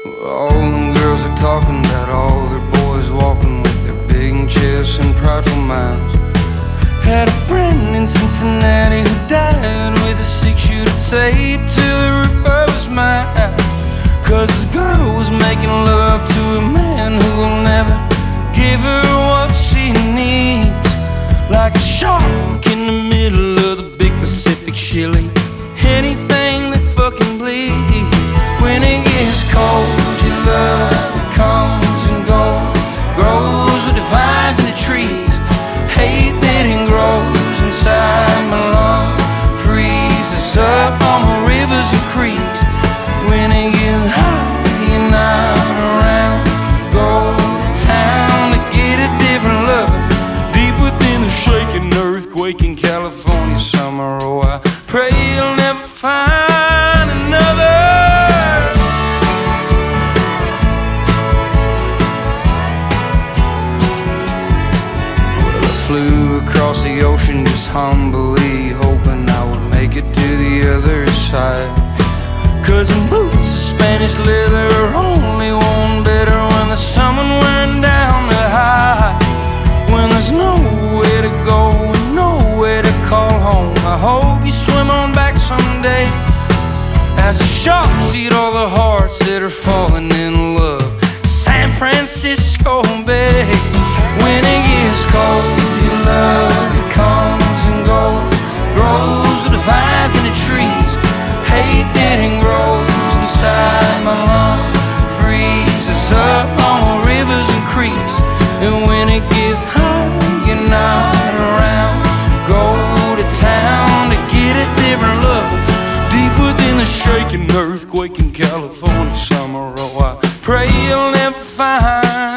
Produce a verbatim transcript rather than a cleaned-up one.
All them girls are talking about all their boys walking with their big chests and prideful minds. Had a friend in Cincinnati who died with a six-shooter taped to the roof of his mouth, cause his girl was making love to a man who will never give her what she needs. Like a shark in the middle of the big Pacific, she'll eat anything that fucking bleeds. When it gets cold, your love it comes and goes, grows with the vines and the trees. Hate that it grows inside my lungs, freezes up all my rivers and creeks. When it gets hot, you're not around. Go to town to get a different love, deep within the shaking earthquake in California summer. Oh, I pray you'll never find another. Flew across the ocean just humbly, hoping I would make it to the other side. Cause in boots of Spanish leather are only worn better when there's someone wearing down to hide. When there's nowhere to go and nowhere to call home, I hope you swim on back someday, as the sharks eat all the hearts that are falling in love. San Francisco Bay. When it gets cold, your love it comes and goes, grows with the vines and the trees. Hate that it grows inside my lungs, freezes up all my rivers and creeks. And when it gets hot, you're not around. Go to town to get a different love, deep within the shaking earthquake in California summer. Oh, I pray you'll never find